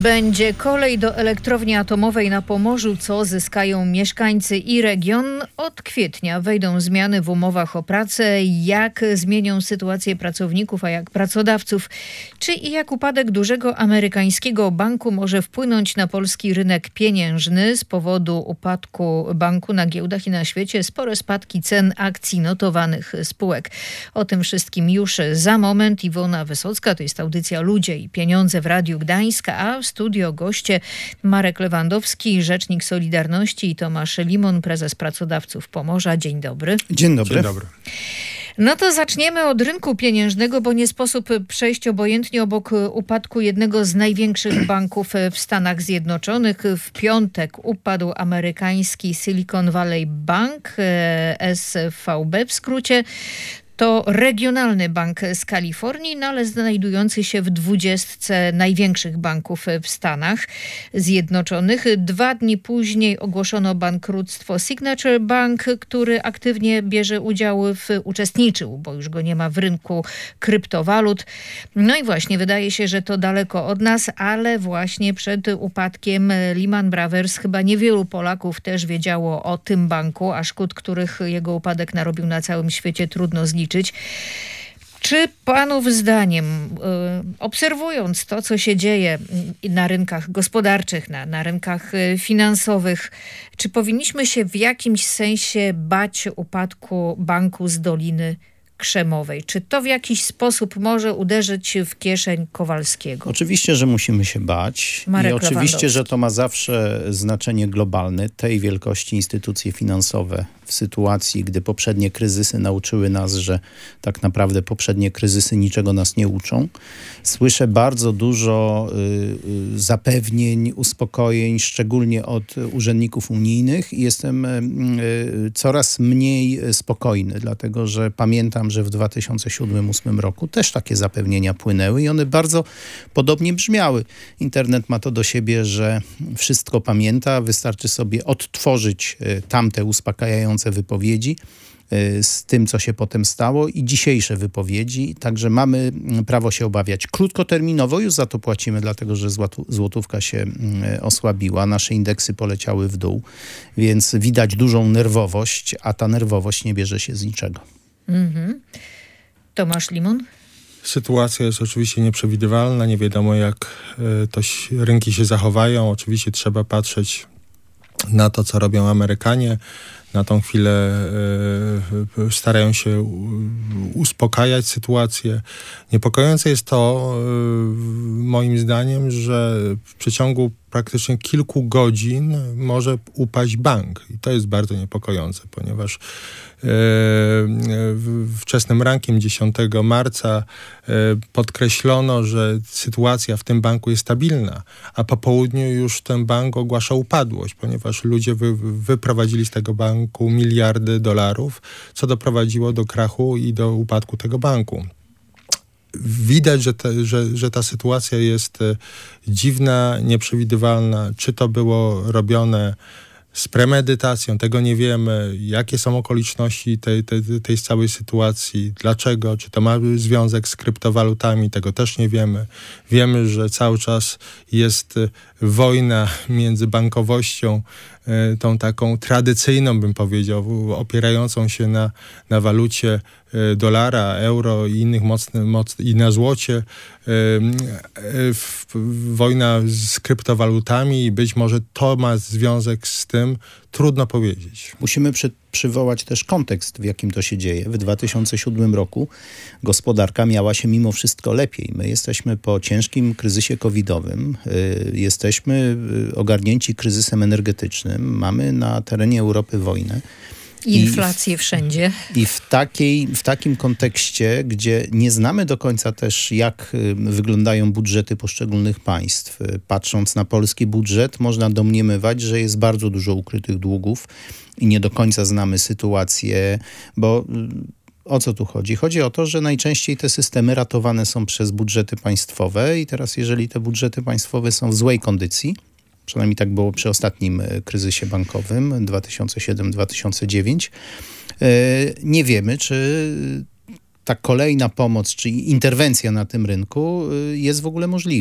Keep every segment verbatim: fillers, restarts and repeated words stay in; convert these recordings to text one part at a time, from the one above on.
Będzie kolej do elektrowni atomowej na Pomorzu, co zyskają mieszkańcy i region. Od kwietnia wejdą zmiany w umowach o pracę. Jak zmienią sytuację pracowników, a jak pracodawców? Czy i jak upadek dużego amerykańskiego banku może wpłynąć na polski rynek pieniężny? Z powodu upadku banku na giełdach i na świecie spore spadki cen akcji notowanych spółek. O tym wszystkim już za moment. Iwona Wysocka, to jest audycja Ludzie i Pieniądze w Radiu Gdańska, a w studio goście Marek Lewandowski, rzecznik Solidarności, i Tomasz Limon, prezes Pracodawców Pomorza. Dzień dobry. Dzień dobry. Dzień dobry. No to zaczniemy od rynku pieniężnego, bo nie sposób przejść obojętnie obok upadku jednego z największych banków w Stanach Zjednoczonych. W piątek upadł amerykański Silicon Valley Bank, S V B w skrócie. To regionalny bank z Kalifornii, no ale znajdujący się w dwudziestce największych banków w Stanach Zjednoczonych. Dwa dni później ogłoszono bankructwo Signature Bank, który aktywnie bierze udział w, uczestniczył, bo już go nie ma, w rynku kryptowalut. No i właśnie, wydaje się, że to daleko od nas, ale właśnie przed upadkiem Lehman Brothers chyba niewielu Polaków też wiedziało o tym banku, a szkód, których jego upadek narobił na całym świecie, trudno zliczyć. Czy panów zdaniem, obserwując to, co się dzieje na rynkach gospodarczych, na, na rynkach finansowych, czy powinniśmy się w jakimś sensie bać upadku banku z Doliny Krzemowej? Czy to w jakiś sposób może uderzyć w kieszeń Kowalskiego? Oczywiście, że musimy się bać. Marek I oczywiście, Lewandowski. że to ma zawsze znaczenie globalne. Tej wielkości instytucje finansowe w sytuacji, gdy poprzednie kryzysy nauczyły nas, że tak naprawdę poprzednie kryzysy niczego nas nie uczą. Słyszę bardzo dużo y, y, zapewnień, uspokojeń, szczególnie od urzędników unijnych, i jestem y, y, coraz mniej spokojny, dlatego że pamiętam, że w dwa tysiące siódmym do dwa tysiące ósmym roku też takie zapewnienia płynęły i one bardzo podobnie brzmiały. Internet ma to do siebie, że wszystko pamięta, wystarczy sobie odtworzyć y, tamte uspokajające wypowiedzi z tym, co się potem stało, i dzisiejsze wypowiedzi. Także mamy prawo się obawiać. Krótkoterminowo już za to płacimy, dlatego że złotówka się osłabiła. Nasze indeksy poleciały w dół, więc widać dużą nerwowość, a ta nerwowość nie bierze się z niczego. Mm-hmm. Tomasz Limon? Sytuacja jest oczywiście nieprzewidywalna. Nie wiadomo, jak y, to rynki się zachowają. Oczywiście trzeba patrzeć na to, co robią Amerykanie. Na tą chwilę y, starają się uspokajać sytuację. Niepokojące jest to, y, moim zdaniem, że w przeciągu praktycznie kilku godzin może upaść bank. I to jest bardzo niepokojące, ponieważ y, y, wczesnym rankiem dziesiątego marca y, podkreślono, że sytuacja w tym banku jest stabilna, a po południu już ten bank ogłasza upadłość, ponieważ ludzie wy, wyprowadzili z tego banku miliardy dolarów, co doprowadziło do krachu i do upadku tego banku. Widać, że, te, że, że ta sytuacja jest dziwna, nieprzewidywalna. Czy to było robione z premedytacją, tego nie wiemy. Jakie są okoliczności tej, tej, tej całej sytuacji, dlaczego, czy to ma związek z kryptowalutami, tego też nie wiemy. Wiemy, że cały czas jest wojna między bankowością, tą taką tradycyjną, bym powiedział, opierającą się na, na walucie dolara, euro i innych mocnych, moc, i na złocie. Wojna z kryptowalutami, i być może to ma związek z tym, trudno powiedzieć. Musimy przy, przywołać też kontekst, w jakim to się dzieje. W dwa tysiące siódmym roku gospodarka miała się mimo wszystko lepiej. My jesteśmy po ciężkim kryzysie covidowym, y, jesteśmy ogarnięci kryzysem energetycznym, mamy na terenie Europy wojnę. Inflację wszędzie. I w, takiej, w takim kontekście, gdzie nie znamy do końca też, jak wyglądają budżety poszczególnych państw. Patrząc na polski budżet, można domniemywać, że jest bardzo dużo ukrytych długów i nie do końca znamy sytuację, bo o co tu chodzi? Chodzi o to, że najczęściej te systemy ratowane są przez budżety państwowe i teraz, jeżeli te budżety państwowe są w złej kondycji, przynajmniej tak było przy ostatnim kryzysie bankowym dwa tysiące siódmy do dwa tysiące dziewiątego. Nie wiemy, czy ta kolejna pomoc, czy interwencja na tym rynku jest w ogóle możliwa.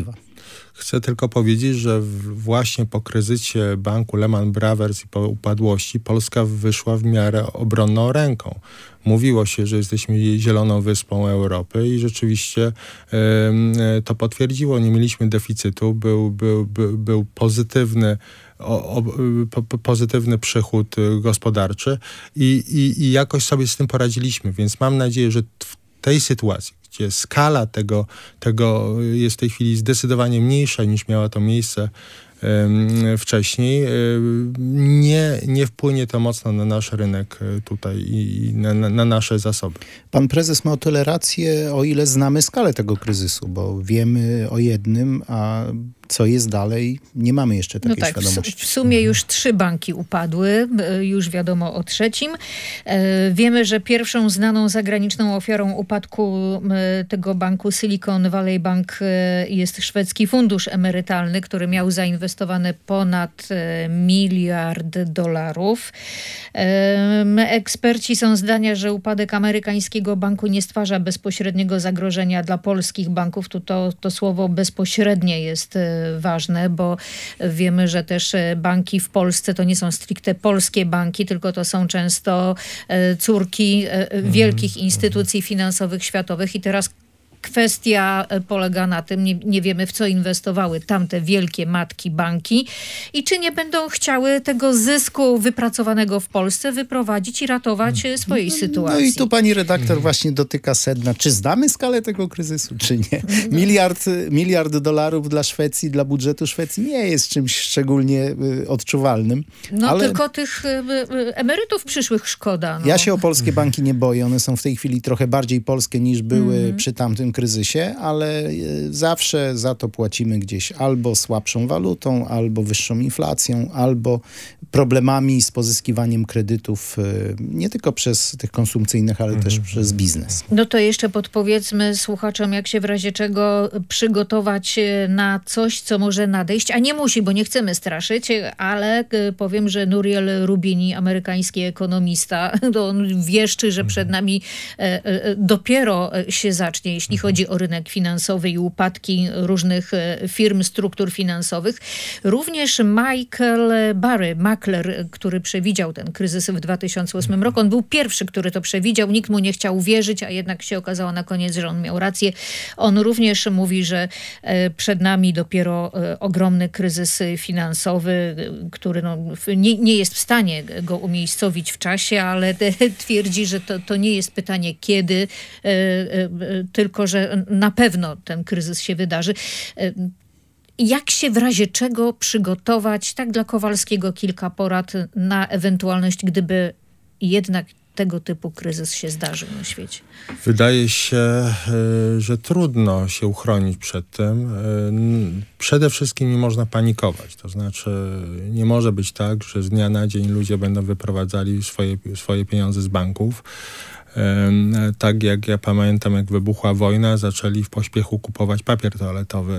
Chcę tylko powiedzieć, że właśnie po kryzysie banku Lehman Brothers i po upadłości Polska wyszła w miarę obronną ręką. Mówiło się, że jesteśmy zieloną wyspą Europy i rzeczywiście y, to potwierdziło. Nie mieliśmy deficytu, był, był, był, był pozytywny O, o, po, pozytywny przychód gospodarczy i, i, i jakoś sobie z tym poradziliśmy, więc mam nadzieję, że w tej sytuacji, gdzie skala tego, tego jest w tej chwili zdecydowanie mniejsza niż miała to miejsce um, wcześniej, um, nie, nie wpłynie to mocno na nasz rynek tutaj i, i na, na nasze zasoby. Pan prezes ma o tyle rację, o ile znamy skalę tego kryzysu, bo wiemy o jednym, a co jest dalej, nie mamy jeszcze takiej no tak, świadomości. W, w sumie już trzy banki upadły, już wiadomo o trzecim. Wiemy, że pierwszą znaną zagraniczną ofiarą upadku tego banku Silicon Valley Bank jest szwedzki fundusz emerytalny, który miał zainwestowane ponad miliard dolarów. Eksperci są zdania, że upadek amerykańskiego banku nie stwarza bezpośredniego zagrożenia dla polskich banków. Tu to, to słowo bezpośrednie jest ważne, bo wiemy, że też banki w Polsce to nie są stricte polskie banki, tylko to są często córki wielkich instytucji finansowych światowych i teraz kwestia polega na tym, nie, nie wiemy w co inwestowały tamte wielkie matki banki i czy nie będą chciały tego zysku wypracowanego w Polsce wyprowadzić i ratować swojej sytuacji. No i tu pani redaktor właśnie dotyka sedna. Czy znamy skalę tego kryzysu, czy nie? Miliard, miliard dolarów dla Szwecji, dla budżetu Szwecji nie jest czymś szczególnie y, odczuwalnym. No ale tylko tych y, y, emerytów przyszłych szkoda. No. Ja się o polskie banki nie boję. One są w tej chwili trochę bardziej polskie niż były mm. przy tamtym kryzysie, ale zawsze za to płacimy gdzieś albo słabszą walutą, albo wyższą inflacją, albo problemami z pozyskiwaniem kredytów nie tylko przez tych konsumpcyjnych, ale mm. też przez biznes. No to jeszcze podpowiedzmy słuchaczom, jak się w razie czego przygotować na coś, co może nadejść, a nie musi, bo nie chcemy straszyć, ale powiem, że Nouriel Roubini, amerykański ekonomista, to on wieszczy, że przed nami dopiero się zacznie, jeśli chodzi o rynek finansowy i upadki różnych firm, struktur finansowych. Również Michael Burry, makler, który przewidział ten kryzys w dwa tysiące ósmym roku. On był pierwszy, który to przewidział. Nikt mu nie chciał wierzyć, a jednak się okazało na koniec, że on miał rację. On również mówi, że przed nami dopiero ogromny kryzys finansowy, który no, nie, nie jest w stanie go umiejscowić w czasie, ale twierdzi, że to, to nie jest pytanie kiedy, tylko że na pewno ten kryzys się wydarzy. Jak się w razie czego przygotować, tak dla Kowalskiego kilka porad na ewentualność, gdyby jednak tego typu kryzys się zdarzył na świecie? Wydaje się, że trudno się uchronić przed tym. Przede wszystkim nie można panikować. To znaczy nie może być tak, że z dnia na dzień ludzie będą wyprowadzali swoje, swoje pieniądze z banków. Tak jak ja pamiętam, jak wybuchła wojna, zaczęli w pośpiechu kupować papier toaletowy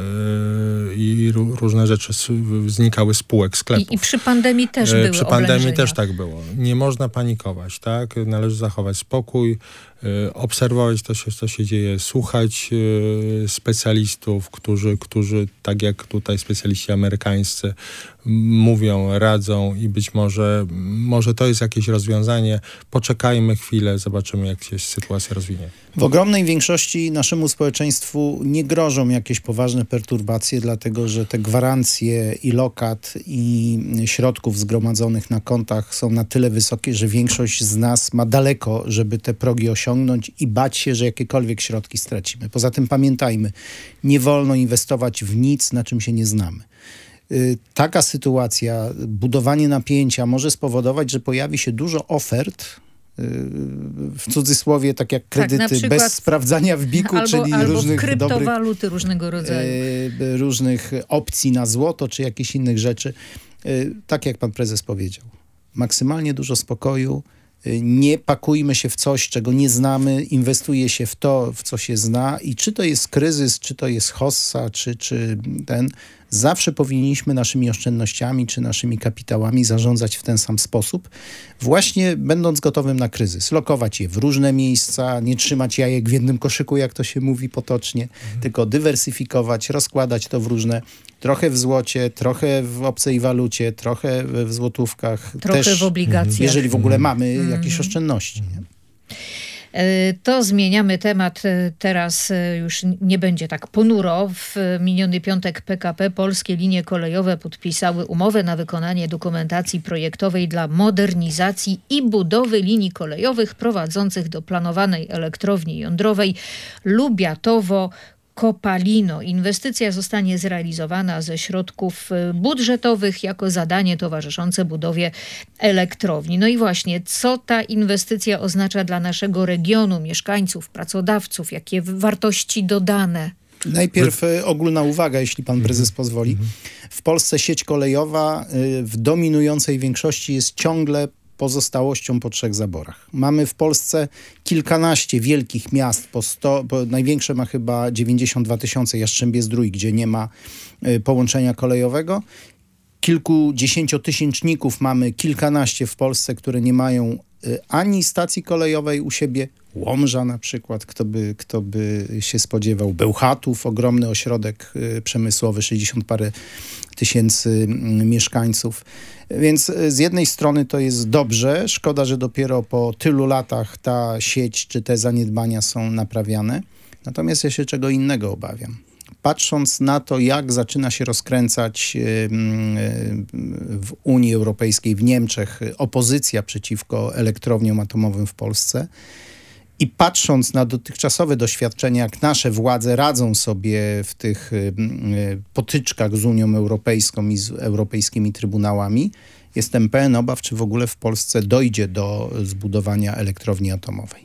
i różne rzeczy znikały z spółek sklepów. I, i przy pandemii też były Przy pandemii oblężenia. też tak było. Nie można panikować, tak? Należy zachować spokój, obserwować to, co się dzieje, słuchać specjalistów, którzy, którzy, tak jak tutaj specjaliści amerykańscy, mówią, radzą i być może, może to jest jakieś rozwiązanie. Poczekajmy chwilę, zobaczymy, jak się sytuacja rozwinie. W ogromnej większości naszemu społeczeństwu nie grożą jakieś poważne perturbacje, dlatego że te gwarancje i lokat i środków zgromadzonych na kontach są na tyle wysokie, że większość z nas ma daleko, żeby te progi osiągnąć i bać się, że jakiekolwiek środki stracimy. Poza tym pamiętajmy, nie wolno inwestować w nic, na czym się nie znamy. Taka sytuacja, budowanie napięcia może spowodować, że pojawi się dużo ofert, w cudzysłowie, tak jak kredyty, tak, bez sprawdzania w biku, albo, czyli albo różnych kryptowaluty dobrych, różnego rodzaju. E, różnych opcji na złoto, czy jakichś innych rzeczy. E, tak jak pan prezes powiedział. Maksymalnie dużo spokoju. E, nie pakujmy się w coś, czego nie znamy. Inwestuje się w to, w co się zna. I czy to jest kryzys, czy to jest hossa, czy, czy ten... zawsze powinniśmy naszymi oszczędnościami czy naszymi kapitałami zarządzać w ten sam sposób, właśnie będąc gotowym na kryzys. Lokować je w różne miejsca, nie trzymać jajek w jednym koszyku, jak to się mówi potocznie, mhm. tylko dywersyfikować, rozkładać to w różne, trochę w złocie, trochę w obcej walucie, trochę w złotówkach. Trochę też, w obligacjach. Jeżeli w ogóle mamy mhm. jakieś oszczędności. Nie? To zmieniamy temat. Teraz już nie będzie tak ponuro. W miniony piątek P K P Polskie Linie Kolejowe podpisały umowę na wykonanie dokumentacji projektowej dla modernizacji i budowy linii kolejowych prowadzących do planowanej elektrowni jądrowej Lubiatowo Kopalino. Inwestycja zostanie zrealizowana ze środków budżetowych jako zadanie towarzyszące budowie elektrowni. No i właśnie, co ta inwestycja oznacza dla naszego regionu, mieszkańców, pracodawców? Jakie wartości dodane? Najpierw ogólna uwaga, jeśli pan prezes pozwoli. W Polsce sieć kolejowa w dominującej większości jest ciągle pozostałością po trzech zaborach. Mamy w Polsce kilkanaście wielkich miast, po sto, po największe ma chyba dziewięćdziesiąt dwa tysiące, Jastrzębie-Zdrój, gdzie nie ma y, połączenia kolejowego. Kilkudziesięciotysięczników mamy kilkanaście w Polsce, które nie mają y, ani stacji kolejowej u siebie. Łomża na przykład, kto by, kto by się spodziewał. Bełchatów, ogromny ośrodek y, przemysłowy, sześćdziesiąt parę tysięcy y, mieszkańców. Więc y, z jednej strony to jest dobrze. Szkoda, że dopiero po tylu latach ta sieć czy te zaniedbania są naprawiane. Natomiast ja się czego innego obawiam. Patrząc na to, jak zaczyna się rozkręcać w Unii Europejskiej, w Niemczech opozycja przeciwko elektrowniom atomowym w Polsce i patrząc na dotychczasowe doświadczenia, jak nasze władze radzą sobie w tych potyczkach z Unią Europejską i z europejskimi trybunałami, jestem pełen obaw, czy w ogóle w Polsce dojdzie do zbudowania elektrowni atomowej.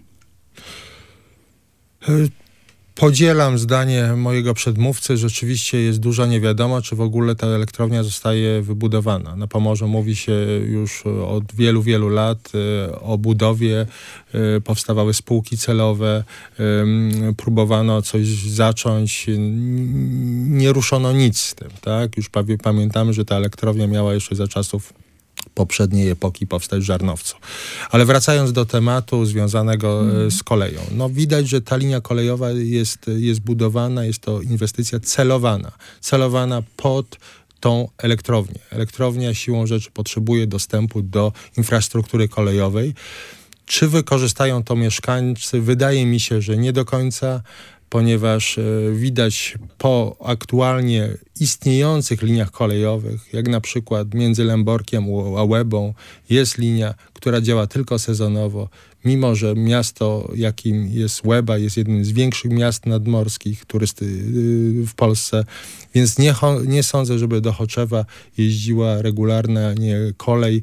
Podzielam zdanie mojego przedmówcy. Rzeczywiście jest duża niewiadoma, czy w ogóle ta elektrownia zostaje wybudowana. Na Pomorzu mówi się już od wielu, wielu lat o budowie. Powstawały spółki celowe, próbowano coś zacząć. Nie ruszono nic z tym. Tak? Już pamiętamy, że ta elektrownia miała jeszcze za czasów poprzedniej epoki powstać w Żarnowcu. Ale wracając do tematu związanego mm. z koleją. No widać, że ta linia kolejowa jest, jest budowana, jest to inwestycja celowana. Celowana pod tą elektrownię. Elektrownia siłą rzeczy potrzebuje dostępu do infrastruktury kolejowej. Czy wykorzystają to mieszkańcy? Wydaje mi się, że nie do końca, ponieważ widać po aktualnie istniejących liniach kolejowych, jak na przykład między Lęborkiem a Łebą jest linia, która działa tylko sezonowo, mimo że miasto, jakim jest Łeba, jest jednym z większych miast nadmorskich turysty w Polsce, więc nie, nie sądzę, żeby do Choczewa jeździła regularna nie kolej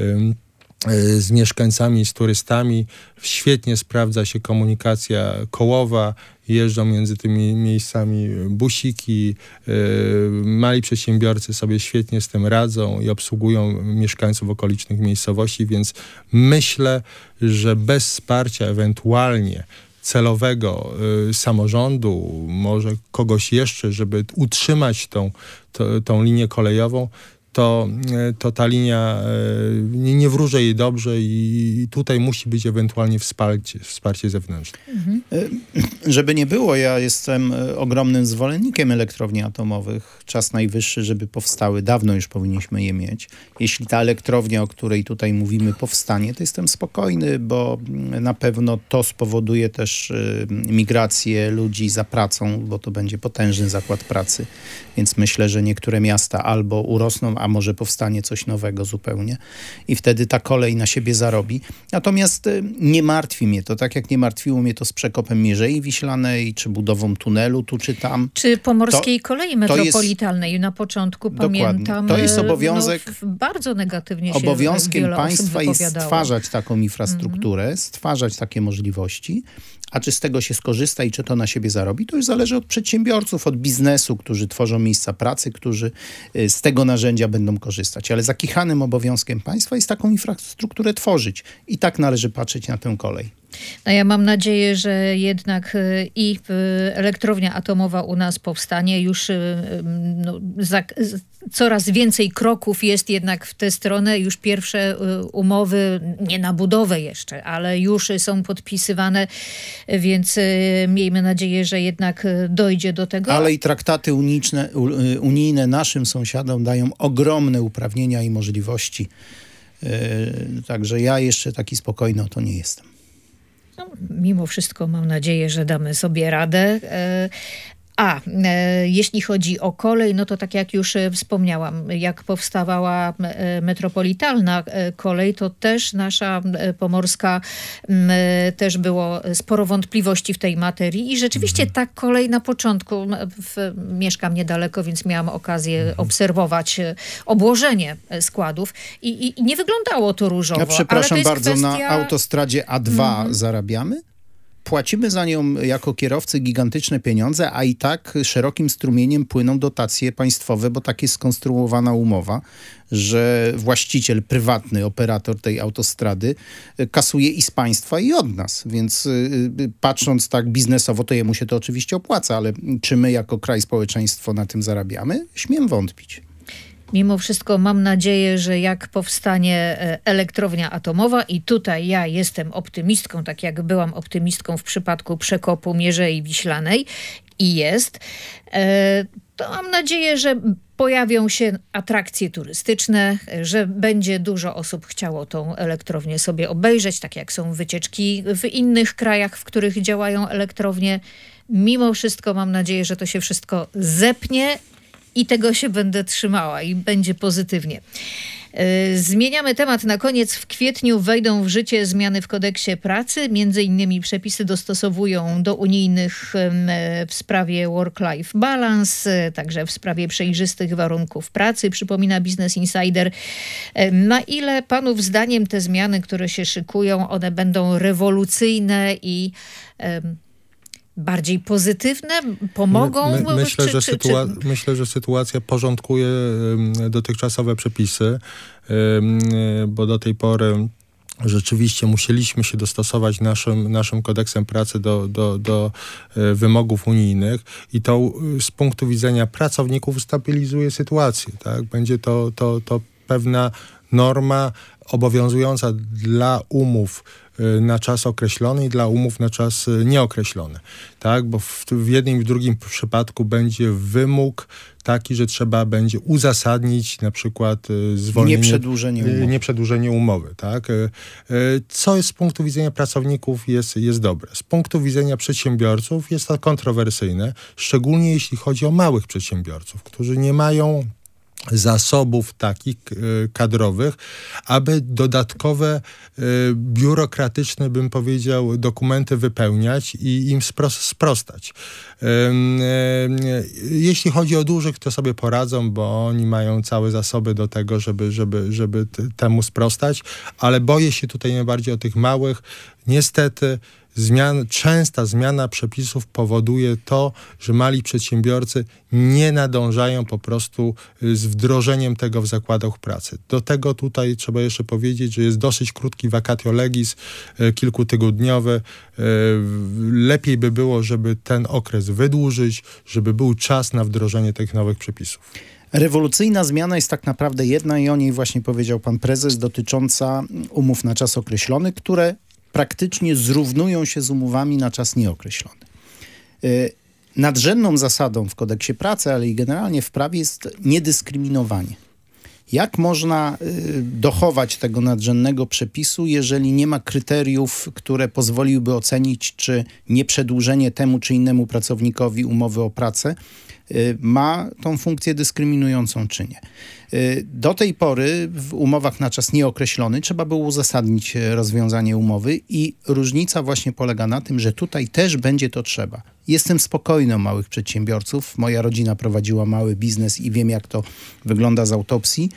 z mieszkańcami, z turystami. Świetnie sprawdza się komunikacja kołowa, jeżdżą między tymi miejscami busiki, yy, mali przedsiębiorcy sobie świetnie z tym radzą i obsługują mieszkańców okolicznych miejscowości, więc myślę, że bez wsparcia ewentualnie celowego y, samorządu, może kogoś jeszcze, żeby utrzymać tą, to, tą linię kolejową, to, to ta linia nie, nie wróży jej dobrze i tutaj musi być ewentualnie wsparcie, wsparcie zewnętrzne. Mhm. Żeby nie było, ja jestem ogromnym zwolennikiem elektrowni atomowych. Czas najwyższy, żeby powstały. Dawno już powinniśmy je mieć. Jeśli ta elektrownia, o której tutaj mówimy, powstanie, to jestem spokojny, bo na pewno to spowoduje też migrację ludzi za pracą, bo to będzie potężny zakład pracy. Więc myślę, że niektóre miasta albo urosną, a może powstanie coś nowego zupełnie i wtedy ta kolej na siebie zarobi. Natomiast nie martwi mnie to, tak jak nie martwiło mnie to z przekopem Mierzei Wiślanej, czy budową tunelu tu czy tam. Czy Pomorskiej to, Kolei Metropolitalnej. Jest, na początku dokładnie. Pamiętam, to jest obowiązek, no, bardzo negatywnie się obowiązkiem państwa jest stwarzać taką infrastrukturę, mm. stwarzać takie możliwości, a czy z tego się skorzysta i czy to na siebie zarobi, to już zależy od przedsiębiorców, od biznesu, którzy tworzą miejsca pracy, którzy z tego narzędzia będą korzystać. Ale zakichanym obowiązkiem państwa jest taką infrastrukturę tworzyć. I tak należy patrzeć na tę kolej. No ja mam nadzieję, że jednak i elektrownia atomowa u nas powstanie. Już no, za, coraz więcej kroków jest jednak w tę stronę. Już pierwsze umowy, nie na budowę jeszcze, ale już są podpisywane, więc miejmy nadzieję, że jednak dojdzie do tego. Ale i traktaty unijne, unijne naszym sąsiadom dają ogromne uprawnienia i możliwości. Także ja jeszcze taki spokojny o to nie jestem. No, mimo wszystko mam nadzieję, że damy sobie radę. A e, jeśli chodzi o kolej, no to tak jak już wspomniałam, jak powstawała metropolitalna kolej, to też nasza pomorska m, też było sporo wątpliwości w tej materii i rzeczywiście ta kolej na początku, w, mieszkam niedaleko, więc miałam okazję mhm. obserwować obłożenie składów i, i nie wyglądało to różowo. Ja przepraszam ale to bardzo, kwestia... na autostradzie A dwa mhm. zarabiamy? Płacimy za nią jako kierowcy gigantyczne pieniądze, a i tak szerokim strumieniem płyną dotacje państwowe, bo tak jest skonstruowana umowa, że właściciel, prywatny operator tej autostrady kasuje i z państwa, i od nas. Więc y, patrząc tak biznesowo, to jemu się to oczywiście opłaca, ale czy my jako kraj, społeczeństwo na tym zarabiamy? Śmiem wątpić. Mimo wszystko mam nadzieję, że jak powstanie elektrownia atomowa i tutaj ja jestem optymistką, tak jak byłam optymistką w przypadku przekopu Mierzei Wiślanej i jest, to mam nadzieję, że pojawią się atrakcje turystyczne, że będzie dużo osób chciało tą elektrownię sobie obejrzeć, tak jak są wycieczki w innych krajach, w których działają elektrownie. Mimo wszystko mam nadzieję, że to się wszystko zepnie i tego się będę trzymała i będzie pozytywnie. Zmieniamy temat na koniec. W kwietniu wejdą w życie zmiany w kodeksie pracy. Między innymi przepisy dostosowują do unijnych w sprawie work-life balance, także w sprawie przejrzystych warunków pracy. Przypomina Business Insider. Na ile panów zdaniem te zmiany, które się szykują, one będą rewolucyjne i bardziej pozytywne? Pomogą? My, my, myślę, czy, że czy, sytua- czy... myślę, że sytuacja porządkuje dotychczasowe przepisy, bo do tej pory rzeczywiście musieliśmy się dostosować naszym, naszym kodeksem pracy do, do, do wymogów unijnych i to z punktu widzenia pracowników stabilizuje sytuację. Tak? Będzie to, to, to pewna norma obowiązująca dla umów na czas określony i dla umów na czas nieokreślony. Tak? Bo w, w jednym i w drugim przypadku będzie wymóg taki, że trzeba będzie uzasadnić na przykład zwolnienie, nieprzedłużenie umowy. Nieprzedłużenie umowy, tak? Co jest z punktu widzenia pracowników jest, jest dobre. Z punktu widzenia przedsiębiorców jest to kontrowersyjne, szczególnie jeśli chodzi o małych przedsiębiorców, którzy nie mają zasobów takich y, kadrowych, aby dodatkowe y, biurokratyczne, bym powiedział, dokumenty wypełniać i im spros- sprostać. Y, y, jeśli chodzi o dużych, to sobie poradzą, bo oni mają całe zasoby do tego, żeby, żeby, żeby t- temu sprostać, ale boję się tutaj najbardziej o tych małych. Niestety Zmian, częsta zmiana przepisów powoduje to, że mali przedsiębiorcy nie nadążają po prostu z wdrożeniem tego w zakładach pracy. Do tego tutaj trzeba jeszcze powiedzieć, że jest dosyć krótki vacatio legis, kilkutygodniowy. Lepiej by było, żeby ten okres wydłużyć, żeby był czas na wdrożenie tych nowych przepisów. Rewolucyjna zmiana jest tak naprawdę jedna i o niej właśnie powiedział pan prezes, dotycząca umów na czas określony, które praktycznie zrównują się z umowami na czas nieokreślony. Nadrzędną zasadą w kodeksie pracy, ale i generalnie w prawie jest niedyskryminowanie. Jak można dochować tego nadrzędnego przepisu, jeżeli nie ma kryteriów, które pozwoliłyby ocenić, czy nieprzedłużenie temu czy innemu pracownikowi umowy o pracę ma tą funkcję dyskryminującą, czy nie. Do tej pory w umowach na czas nieokreślony trzeba było uzasadnić rozwiązanie umowy i różnica właśnie polega na tym, że tutaj też będzie to trzeba. Jestem spokojny o małych przedsiębiorców. Moja rodzina prowadziła mały biznes i wiem, jak to wygląda z autopsji.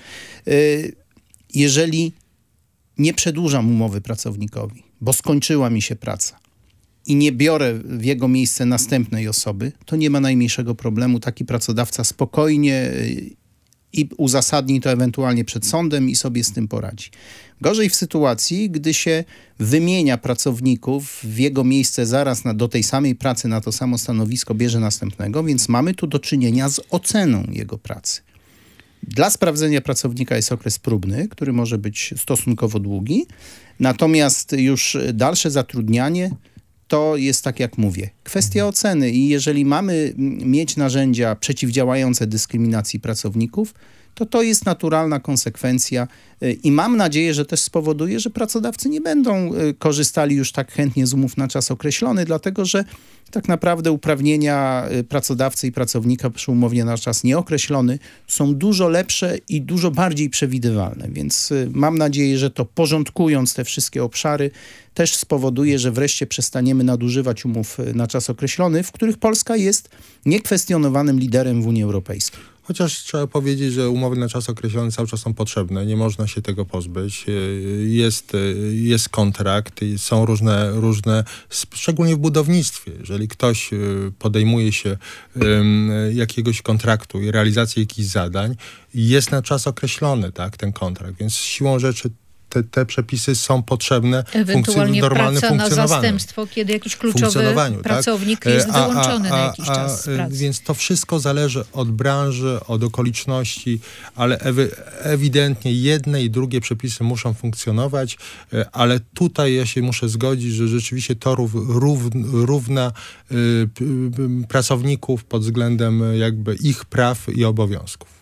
Jeżeli nie przedłużam umowy pracownikowi, bo skończyła mi się praca, i nie biorę w jego miejsce następnej osoby, to nie ma najmniejszego problemu. Taki pracodawca spokojnie i uzasadni to ewentualnie przed sądem i sobie z tym poradzi. Gorzej w sytuacji, gdy się wymienia pracowników, w jego miejsce zaraz na, do tej samej pracy na to samo stanowisko bierze następnego, więc mamy tu do czynienia z oceną jego pracy. Dla sprawdzenia pracownika jest okres próbny, który może być stosunkowo długi, natomiast już dalsze zatrudnianie to jest, tak jak mówię, kwestia oceny i jeżeli mamy mieć narzędzia przeciwdziałające dyskryminacji pracowników, to to jest naturalna konsekwencja i mam nadzieję, że też spowoduje, że pracodawcy nie będą korzystali już tak chętnie z umów na czas określony, dlatego że tak naprawdę uprawnienia pracodawcy i pracownika przy umowie na czas nieokreślony są dużo lepsze i dużo bardziej przewidywalne, więc mam nadzieję, że to porządkując te wszystkie obszary też spowoduje, że wreszcie przestaniemy nadużywać umów na czas określony, w których Polska jest niekwestionowanym liderem w Unii Europejskiej. Chociaż trzeba powiedzieć, że umowy na czas określony cały czas są potrzebne. Nie można się tego pozbyć. Jest, jest kontrakt, są różne, różne, szczególnie w budownictwie. Jeżeli ktoś podejmuje się jakiegoś kontraktu i realizacji jakichś zadań, jest na czas określony, tak, ten kontrakt. Więc siłą rzeczy Te, te przepisy są potrzebne ewentualnie w normalnym praca na funkcjonowaniu. zastępstwo, kiedy jakiś kluczowy pracownik tak? jest a, wyłączony a, a, na jakiś a, czas z pracy. Więc to wszystko zależy od branży, od okoliczności, ale ewy, ewidentnie jedne i drugie przepisy muszą funkcjonować, ale tutaj ja się muszę zgodzić, że rzeczywiście to rów, rów, równa y, y, pracowników pod względem jakby ich praw i obowiązków.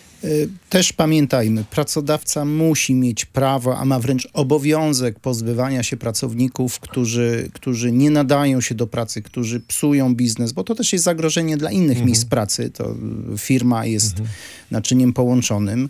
Też pamiętajmy, pracodawca musi mieć prawo, a ma wręcz obowiązek pozbywania się pracowników, którzy, którzy nie nadają się do pracy, którzy psują biznes, bo to też jest zagrożenie dla innych mhm. miejsc pracy. To firma jest mhm. naczyniem połączonym.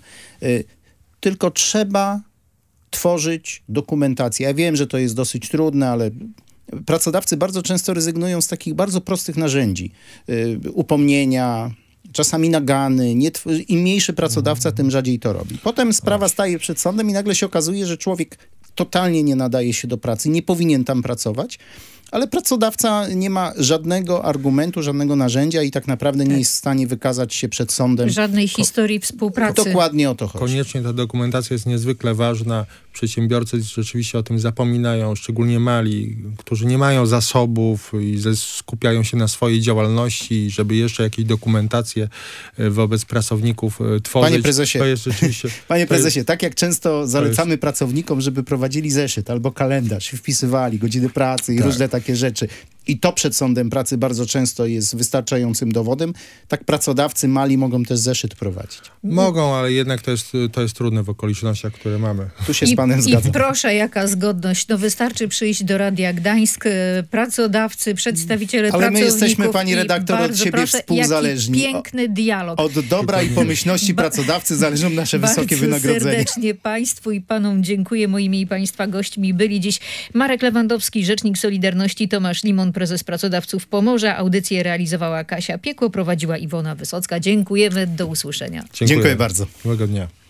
Tylko trzeba tworzyć dokumentację. Ja wiem, że to jest dosyć trudne, ale pracodawcy bardzo często rezygnują z takich bardzo prostych narzędzi. Upomnienia, czasami nagany. Nie, im mniejszy pracodawca, tym rzadziej to robi. Potem sprawa staje przed sądem i nagle się okazuje, że człowiek totalnie nie nadaje się do pracy, nie powinien tam pracować, ale pracodawca nie ma żadnego argumentu, żadnego narzędzia i tak naprawdę nie jest w stanie wykazać się przed sądem. Żadnej historii współpracy. Dokładnie o to chodzi. Koniecznie ta dokumentacja jest niezwykle ważna. Przedsiębiorcy rzeczywiście o tym zapominają, szczególnie mali, którzy nie mają zasobów i skupiają się na swojej działalności, żeby jeszcze jakieś dokumentacje wobec pracowników tworzyć. Panie prezesie, to jest rzeczywiście, Panie prezesie jest, tak jak często zalecamy jest... pracownikom, żeby prowadzili zeszyt albo kalendarz, wpisywali godziny pracy i tak. różne takie rzeczy. I to przed sądem pracy bardzo często jest wystarczającym dowodem. Tak pracodawcy mali mogą też zeszyt prowadzić. Mogą, ale jednak to jest, to jest trudne w okolicznościach, które mamy. Tu się I, z panem zgadzam. I proszę, jaka zgodność. No wystarczy przyjść do Radia Gdańsk, pracodawcy, przedstawiciele ale pracowników. Ale my jesteśmy, pani redaktor, od siebie proszę, współzależni. Jaki piękny dialog. Od dobra i pomyślności pracodawcy zależą nasze wysokie wynagrodzenia. Bardzo serdecznie państwu i panom dziękuję. Moimi i państwa gośćmi byli dziś Marek Lewandowski, rzecznik Solidarności, Tomasz Limon, prezes Pracodawców Pomorza. Audycję realizowała Kasia Piekło, prowadziła Iwona Wysocka. Dziękujemy, do usłyszenia. Dziękuję, Dziękuję bardzo. Miłego dnia.